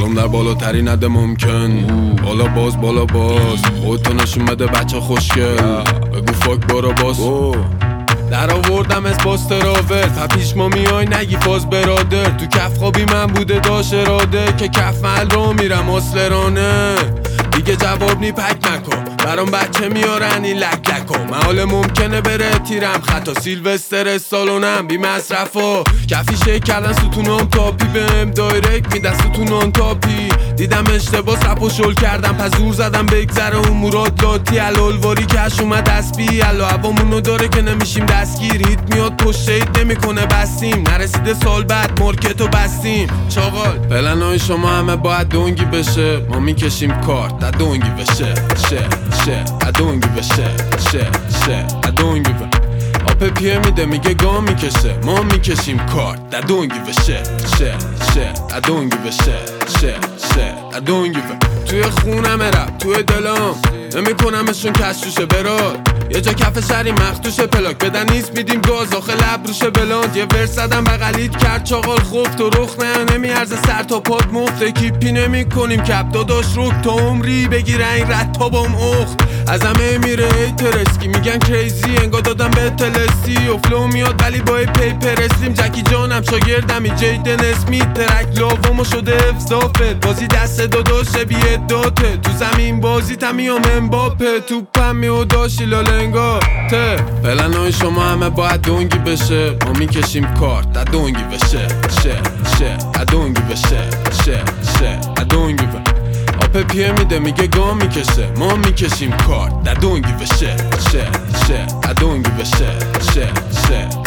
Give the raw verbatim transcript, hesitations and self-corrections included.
سلام در بالاترین حد ممکن، بالا باز بالا باز خودتو نشون بده بچه خوشگل، بگو فاک برو باز. در آوردم از باز تراول تا پیش ما میای نگی فاز برادر. تو کف خوابی من بوده داشت اراده که کف محل رو میرم اصلرانه. دیگه جواب نی پک نکن برام بچه میارن این لک لکو. محال ممکنه بره تیرم خطا سیلوستر سالونم بی مصرف و کفی شک کردن ستونم تاپی بهم دایرکت میدن ستونم تاپی. دیدم اشتباه رپ و شل کردم پس زور زدم بگذره اون مراد لاتی الالواری کش اومد دسبی الا هوامونو داره که نمیشیم دستگیر. هیت میاد پشت هیت نمیکنه بستیم نرسیده سال بعد مارکتو بستیم. چاقال پلنای شما همه باید دونگی بشه ما میکشیم کارت در دونگی بشه شه شه ادونگی بشه شه شه ادونگی بشه. آپه پیه میده میگه گام میکشه ما میکشیم کارت در دونگی بشه شه شه ادونگی بشه شه شه ادونگی بشه. توی خونم رپ توی دلم نمیکنمشون کشوشه براد. یه جا کف شری مختوشه پلاک بدن نیست میدیم گاز آخه لب روشه بلاند. یه ورس زدم بغلیت کرد چاقال خوف تو رخ نه نمیارزه سر تا پاد مفته کیپی نمی کنیم کپ داداش روک تا عمری بگیره این رد تا بام اخت. از همه میره ای ترسکی میگن کریزی انگار دادم به تلسی و فلو میاد ولی با ای پیپر اسلیم. جکی جانم شاگردمی جیدن اسمیت ترک لاوامو شده افزافت بازی دست داداشه بیه داته تو زمین بازی تمیام امباپه توپم میو داشی لالنگا ته. پلنای شما همه باید دونگی بشه ما میکشیم کارت در دونگی بشه شه شه ادونگی بشه شه شه ادونگی بشه. آپه پیه میده میگه گام میکشه ما میکشیم کارت در دونگی بشه شه شه ادونگی بشه شه شه